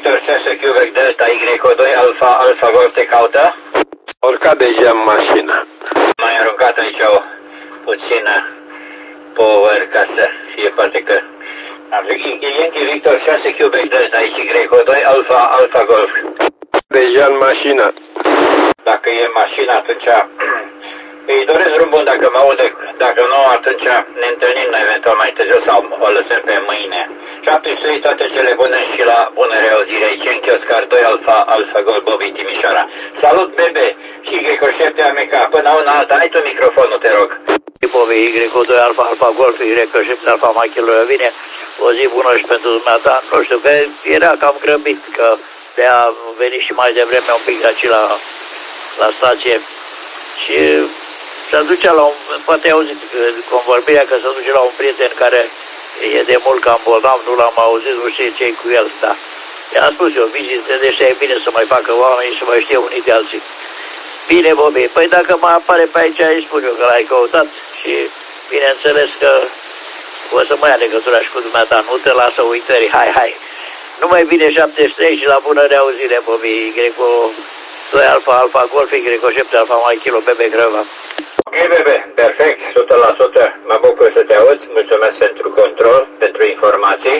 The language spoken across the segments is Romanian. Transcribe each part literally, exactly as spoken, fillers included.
Victor șase Quebec Delta Y doi Alfa Alfa Golf te caută? Urcat deja în mașină. Mai aruncat aici o puțină power ca să fie poate că... Yankee Victor șase Quebec Delta Y doi Alfa Alfa Golf. Deja în mașină. Dacă e în mașină, atunci îi doresc drum bun dacă mă aude. Dacă nu, atunci ne întâlnim eventual mai târziu sau o lăsăm pe mâine. șaptezeci și trei, toate cele bune și la bună reauzire aici în Chioscar doi Alfa Alfa Golf Bobby Timișoara. Salut, bebe și Y șapte Ameca. Până una alta, ai tu microfonul, te rog. Bobby Y doi Alfa Alfa Golf Y șapte Alfa Machilo vine. O zi bună și pentru dumneata. Nu știu, că era cam grăbit, că de a veni și mai devreme un pic aici la, la stație. Și se ducea la un, poate ai auzit convorbirea că se duce la un prieten care e de mult cam bolnav, nu l-am auzit, nu știu ce-i cu el, da. I-am spus eu, vizite, deși e bine să mai facă oamenii să mai știe unii de alții. Bine, Bobby, păi dacă mă apare pe aici, îi spun eu că l-ai căutat și bineînțeles că o să mai ia legătura și cu dumneata, nu te lasă uitării, hai, hai. Numai bine șaptezeci și trei și la bună reauzire, Bobby, Y doi Alfa Alfa Golf, Y șapte Alfa Mai Kilo, Bebe Crăva. Ok, bebe, perfect, o sută la sută, mă bucur să te auzi, mulțumesc pentru control, pentru informații.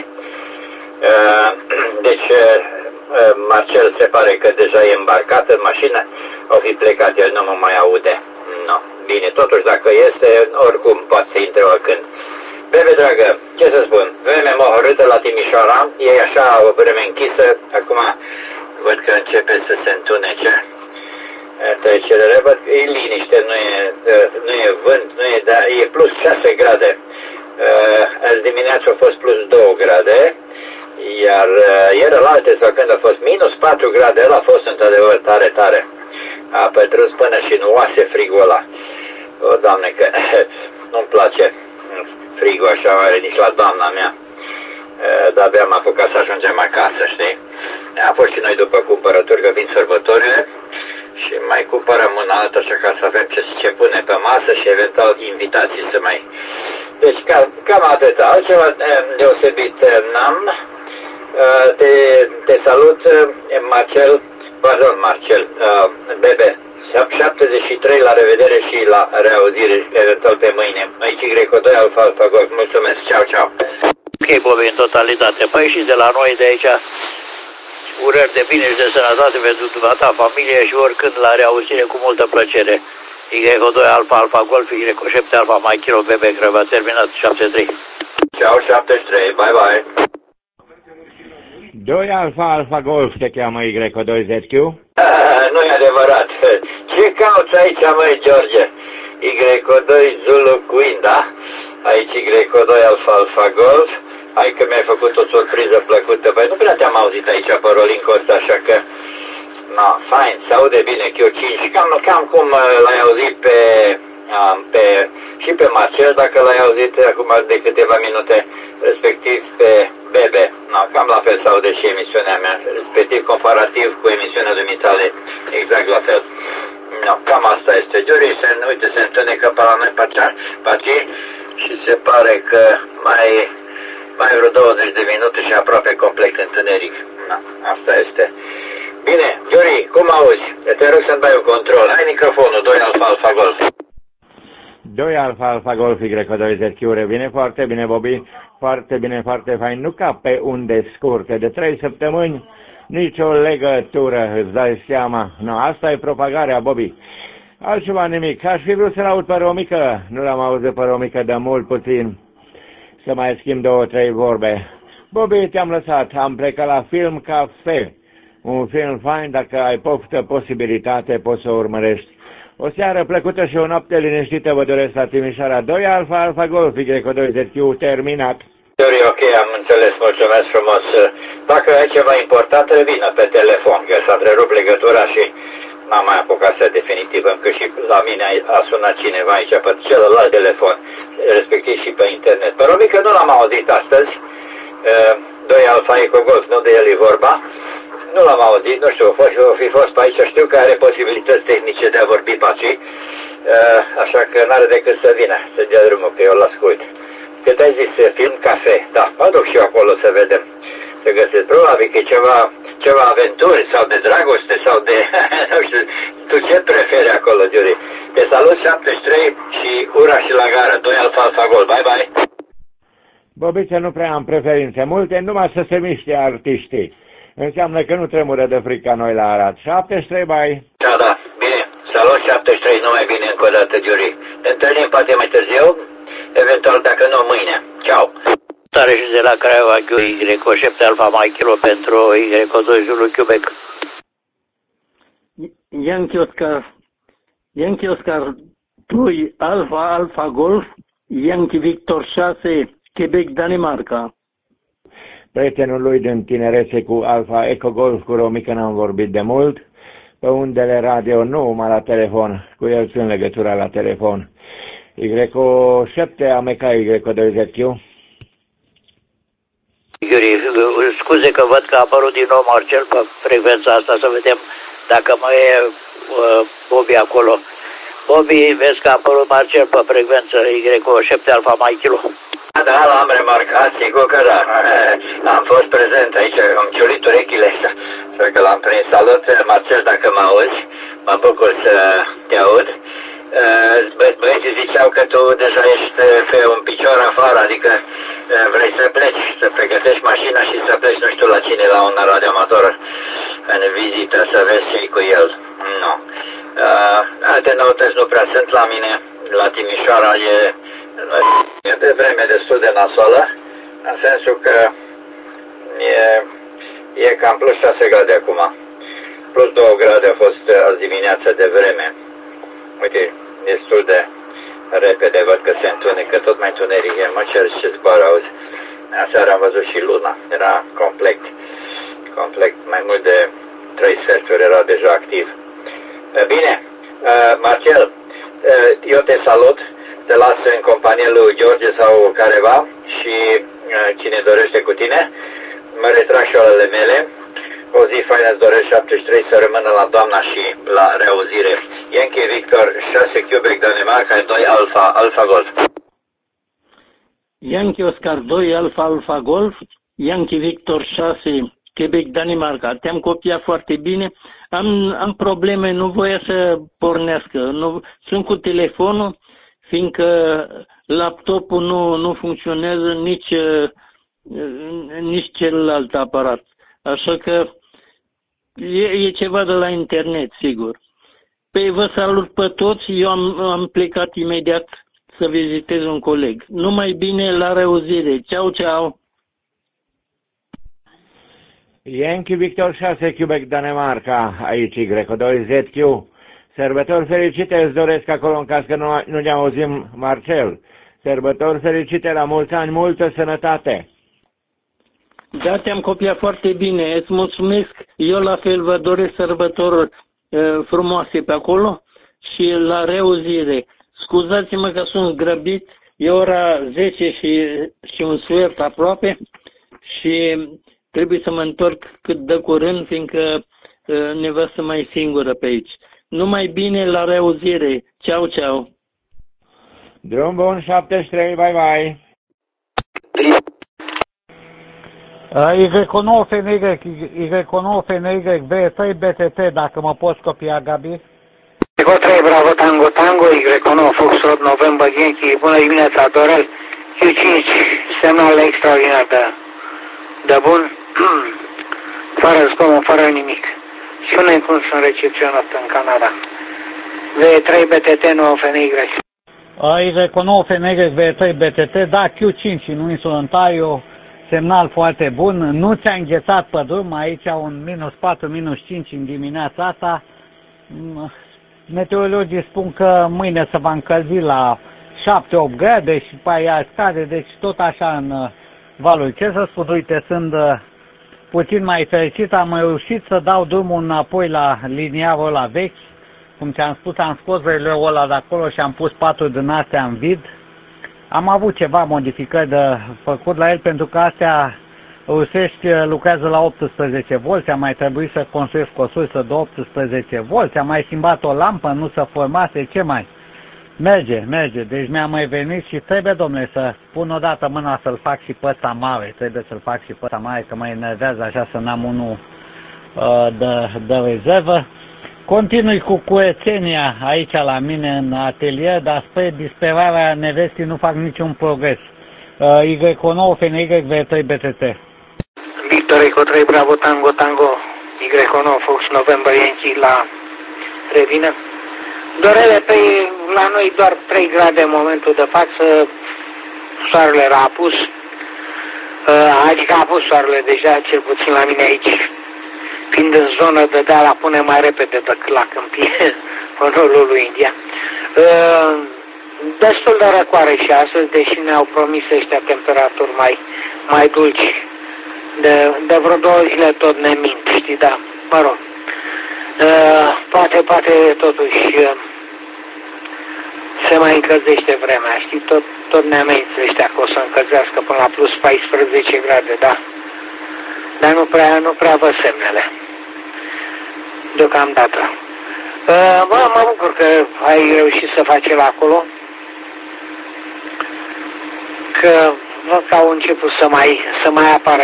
Deci, Marcel se pare că deja e îmbarcat în mașină, o fi plecat, el nu mă mai aude. No. Bine, totuși dacă este, oricum poate să intre oricând. Bebe, dragă, ce să spun, vreme mohorâtă la Timișoara, e așa o vreme închisă, acum văd că începe să se întunece trecerile, văd că e liniște, nu e, nu e vânt, nu e, dar e plus șase grade. Azi dimineața a fost plus două grade, iar ieri alaltă sau când a fost minus patru grade, el a fost într-adevăr tare, tare. A pătruns până și în oase frigul ăla. O, Doamne, că nu-mi place frigul așa mare nici la doamna mea. Dar abia am apucat să ajungem acasă, știi? Am fost și noi după cumpărături, că vin sărbătorile și mai cumpărăm una altă așa ca să avem ce, ce pune pe masă și eventual invitații să mai... Deci cam, cam atâta. Altceva deosebit n-am. Te, te salut, Marcel, pardon, Marcel, Bebe, șaptezeci și trei, la revedere și la reauzire, eventual pe mâine. Aici Y doi Alfa Alfa Golf, mulțumesc, ceau, ceau. Ok, Bobby, în totalitate. Păi și de la noi de aici, urări de bine și de sănătate pentru dumneata, familie și oricând la reauzire cu multă plăcere. Y doi Alfa Alfa Golf, Y șapte Alfa Mai Kilo, Bebe Crăva, terminat, șaptezeci și trei. Ciao, șaptezeci și trei, bye bye. doi Alfa Alfa Golf te cheamă Y doi Z Q? Nu e adevărat. Ce cauți aici, măi, George? Y doi Zulu Queen, da? Aici Y doi Alfa Alfa Golf. Hai că mi-ai făcut o surpriză plăcută. Păi nu prea te-am auzit aici pe rolincul ăsta, așa că... No, fain, se aude bine Q cinci. Cam, cam cum l-ai auzit pe... pe și pe Marcel, dacă l-ai auzit acum de câteva minute, respectiv pe Bebe. No, cam la fel se aude și emisiunea mea, respectiv comparativ cu emisiunea dumitale, exact la fel. No, cam asta este. Giuri, se, uite, se întunecă pe la noi pe aici și se pare că mai, mai vreo douăzeci de minute și aproape complet întuneric. No, asta este. Bine, Giuri, cum auzi? Te rog să-mi dai un control. Ai microfonul, doi Alfa Alfa Golf. doi Alfa Alfa Golf Y doi Z Q, revine foarte bine, Bobby, foarte bine, foarte fain, nu ca pe unde scurte, de trei săptămâni, nicio legătură, îți dai seama, no, asta e propagarea, Bobby. Altceva nimic, aș fi vrut să-l aud pe Romică, nu l-am auzit pe Romică de mult puțin, să mai schimb două, trei vorbe. Bobby, te-am lăsat, am plecat la Film Cafe, un film fain, dacă ai poftă, posibilitate, poți să o urmărești. O seară plăcută și o noapte liniștită vă doresc la Timișoara. doi Alfa Alfa Golf, Y doi Z Q, terminat. Ok, am înțeles, mulțumesc frumos. Dacă ai ceva important, revină pe telefon, că s-a întrerupt legătura și n-am mai apucat să definitivăm, că și la mine a sunat cineva aici pe celălalt telefon, respectiv și pe internet. Pe Romică nu l-am auzit astăzi, doi Alfa Eco Golf, nu de el e vorba. Nu l-am auzit, nu știu, o fi fost pe aici, știu că are posibilități tehnice de a vorbi pe aici, așa că n-are decât să vină, să dea drumul, că eu l-ascult. Cât ai zis, Film Cafe, da, mă duc și eu acolo să vedem. să găsesc. Probabil că e ceva, ceva aventuri sau de dragoste sau de, nu știu, tu ce preferi acolo, Giuri? Te salut șaptezeci și trei și ura și la gară, doi Alfa Alfa Golf, bye bye! Bobiță, nu prea am preferințe multe, numai să se miște artiștii. Înseamnă că nu tremură de frică noi la Arad. șaptezeci și trei, bye! Da, da, bine, salut șaptezeci și trei, numai bine încă o dată, Giuri. Ne întâlnim poate mai târziu, eventual dacă nu, mâine. Ciao! Tare și de la Craiova, Y, o șapte Alfa Mike Kilo pentru Y, o doi Zulu Quebec. Yankee Oscar, Yankee Oscar doi Alfa Alfa Golf, Yankee Victor șase, Quebec, Danemarca. Prietenul lui din tinerețe cu Alfa Eco Golf, cu Romică n-am vorbit de mult, pe undele radio nu, mai la telefon, cu el țin legătura la telefon. Y șapte Ameca Y doi Z Q. Yuri, scuze că văd că a apărut din nou Marcel pe frecvența asta, să vedem dacă mai e uh, Bobby acolo. Bobby, vezi că a apărut Marcel pe frecvență Y șapte Alfa Mike Kilo. Da, l-am remarcat, sigur că da. Am fost prezent aici, am ciulit urechile. Sper că l-am prins. Salut, Marcel, dacă mă auzi. Mă bucur să te aud. Băieții ziceau că tu deja ești pe un picior afară, adică vrei să pleci, să pregătești mașina și să pleci, nu știu la cine, la un radioamator în vizită, să vezi ce-i cu el. Nu. Alte noutăți nu prea sunt la mine. La Timișoara e, e de vreme destul de nasoală, în sensul că e, e cam plus șase grade acum. Plus două grade a fost azi dimineață de vreme. Uite, destul de repede văd că se întunecă, tot mai întuneric e, mă cer ce zboară, auzi. Aseară am văzut și luna, era complet, complet, mai mult de trei sferturi era deja activ. Bine, Marcel, eu te salut, te las în compania lui George sau careva și cine dorește cu tine, mă retrag și olele mele. O zi faină îți doresc șaptezeci și trei să rămână la doamna și la reauzire. Yankee Victor șase Quebec Danemarca doi Alfa Alfa Golf. Yankee Oscar doi Alfa Alfa Golf, Yankee Victor șase Quebec Danemarca. Te-am copiat foarte bine. Am, am probleme, nu voia să pornească. Nu, sunt cu telefonul, fiindcă laptopul nu, nu funcționează, nici, nici celălalt aparat. Așa că e, e ceva de la internet, sigur. Păi vă salut pe toți, eu am, am plecat imediat să vizitez un coleg. Numai bine, la reauzire. Ceau, ceau! Yankee Victor șase Quebec Danemarca, aici Y doi Z Q. Sărbători fericite îți doresc acolo în caz că nu, nu ne auzim, Marcel. Sărbători fericite, la mulți ani, multă sănătate. Da, te-am copiat foarte bine, îți mulțumesc. Eu la fel vă doresc sărbători uh, frumoase pe acolo și la reauzire. Scuzați-mă că sunt grăbit, e ora zece și, și un sfert aproape și trebuie să mă întorc cât de curând, fiindcă uh, nevastă mai singură pe aici. Numai bine, la reauzire. Ceau, ceau. Drum bun, șaptezeci și trei, bye bye. Y nouă F N Y, Y nouă F N Y, B trei B T T, dacă mă poți copia, Gabi. Y trei Bravo Tango Tango, Y nouă Foxtrot November Yankee, bună dimineața, Dorel, Q cinci, semnal extraordinar de, de bun, fără zgomot, fără nimic. Și unde cum sunt recepționat în Canada. V trei B T T nouă F N Y. Y nouă F N Y, V trei B T T, da, Q cinci în Windsor, Ontario, semnal foarte bun. Nu ți-a înghețat pe drum, aici un minus patru, minus cinci în dimineața asta. Meteorologii spun că mâine se va încălzi la șapte opt grade și pe aia scade, deci tot așa în valul. Ce să spun, uite, sunt puțin mai fericit, am reușit să dau drumul înapoi la liniarul ăla vechi. Cum ți-am spus, am scos releul ăla de acolo și am pus patru din astea în vid. Am avut ceva modificări de făcut la el, pentru că astea rusești lucrează la optsprezece volți, a mai trebuit să construiesc o sursă de optsprezece volți, am mai schimbat o lampă, nu se formase, ce mai? Merge, merge. Deci mi-a mai venit și trebuie, domnule, să pun odată mâna să-l fac și pe ăsta mare. Trebuie să-l fac și pe ăsta mare, că mă enervează așa să n-am unul uh, de, de rezervă. Continui cu curățenia aici la mine în atelier, dar spre disperarea nevestii nu fac niciun progres. Uh, Y nouă, F N Y, V trei, B T T. Victor Eco trei, Bravo, Tango, Tango, Y nouă, Fox, November, Yankee la Revină. Dorele, pe la noi doar trei grade în momentul de față, soarele era apus, adică a apus soarele deja, cel puțin la mine aici, fiind în zonă de deal, la pune mai repede decât la câmpie, în rolul lui India. Destul de răcoare și astăzi, deși ne-au promis ăștia temperaturi mai, mai dulci. De, de vreo două zile tot ne mint, știi, da, mă rog. Uh, poate, poate totuși uh, se mai încălzește vremea, știi, tot, tot ne amenință ăștia că o să încălzească până la plus paisprezece grade, da. Dar nu prea, nu prea văd semnele, deocamdată. Uh, bă, mă bucur că ai reușit să faci el acolo, că văd că au început să mai, să mai apară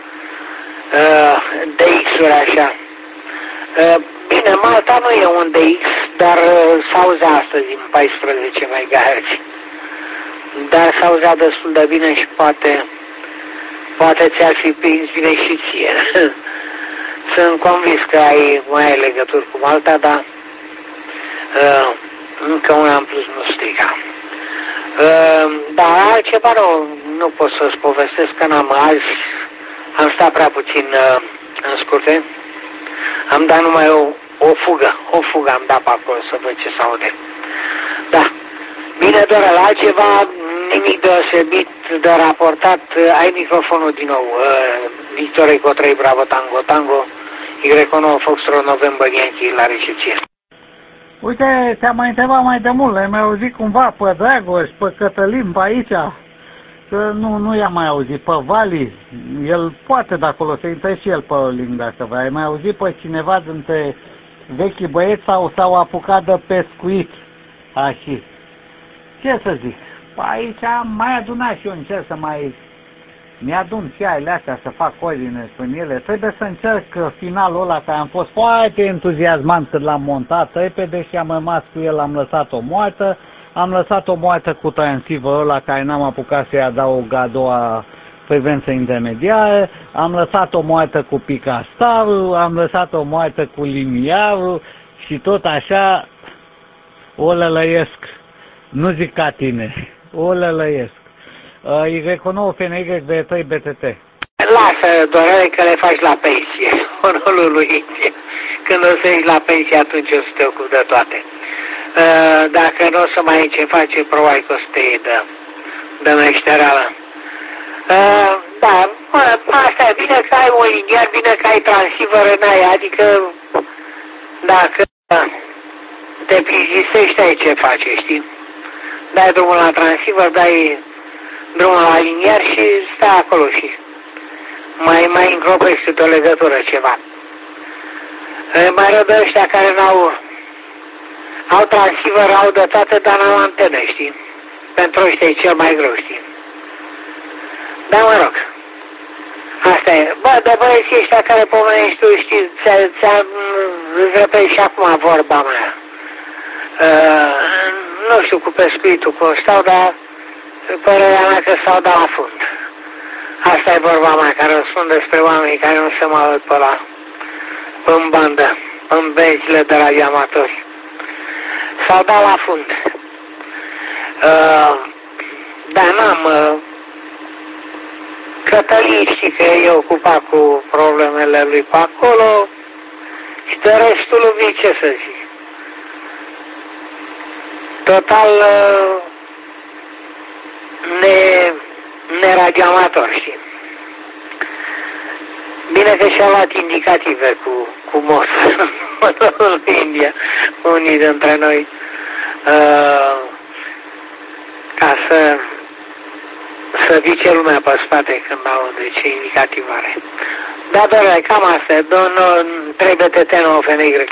uh, D X-uri așa. Uh, Bine, Malta nu e un D X, dar uh, s-auzea astăzi în paisprezece megahertz. Dar s-auzea destul de bine și poate, poate ți-ar fi prins bine și ție. Sunt convins că ai, mai ai legături cu Malta, dar uh, încă una în plus nu strica. Uh, dar altceva nu, nu pot să-ți povestesc, că n-am azi, am stat prea puțin uh, în scurte. Am dat numai o, o fugă, o fugă am dat pe acolo să văd ce s-aude. Da. Bine, doar la altceva, nimic deosebit de raportat. Ai microfonul din nou. Uh, Victor Eco trei, Bravo, Tango, Tango, Y nouă, Foxtrot, November, Yankee, la recepție. Uite, te-am mai întrebat mai de mult, ai mai auzit cumva pe Dragoș, pe Cătălin, pe aici? Că nu, nu i-am mai auzit. Pe Vali, el poate de acolo să intre și el pe lingua asta. Ai mai auzit pe cineva dintre vechi băieți sau s-au apucat de pescuit? Așa. Ce să zic? Aici am mai adunat și eu, încerc să mai mi-adun și aile astea, să fac ordine în ele. Trebuie să încerc finalul ăla, că am fost foarte entuziasmant când l-am montat repede și am rămas cu el, am lăsat o moartă. Am lăsat o moartă cu transceiverul ăla care n-am apucat să-i adaug a doua frecvență intermediară, am lăsat o moartă cu picastarul, am lăsat o moartă cu liniarul și tot așa o lălăiesc. Nu zic ca tine, o lălăiesc. Uh, Y nouă, F N Y, V trei, B T T. Lasă, Dorele, că le faci la pensie, rolul lui India. Când o să ieși la pensie, atunci o să te ocupi de toate. Uh, dacă nu o să mai ai ce face, probabil că o să te iei de, de meștereală. Uh, da, bă, asta e bine că ai un liniar, bine că ai transceiver în aia, adică dacă te plictisești, ai ce face, știi? Dai drumul la transceiver, dai drumul la liniar și stai acolo și mai, mai încropești câte o legătură, ceva. Uh, mai rău de ăștia care n-au au transceiver, au de toate, dar n-au antene, știi? Pentru ăștia e cel mai greu, știi? Dar mă rog, asta e. Bă, de băieții ăștia care pomenești tu, știi, ți-am repet și acum vorba mea. Uh, nu știu cu pescuitul cum stau, dar părerea mea că s-au dat la fund. Asta e vorba mea, care răspund despre oamenii care nu se mai aud pe la în bandă, în benzile de radioamatori. S-au dat la fund. Uh, dar n-am... Uh, Cătălin știi că e ocupat cu problemele lui pe acolo și de restul lumii, ce să zic. Total uh, ne, neradioamator, știi. Bine că și-a luat indicative cu, cu M O S în India, unii dintre noi, uh, ca să să vice lumea pe spate când aude ce indicativ are. Da, doar cam asta, trei B T T, nouă F N Y.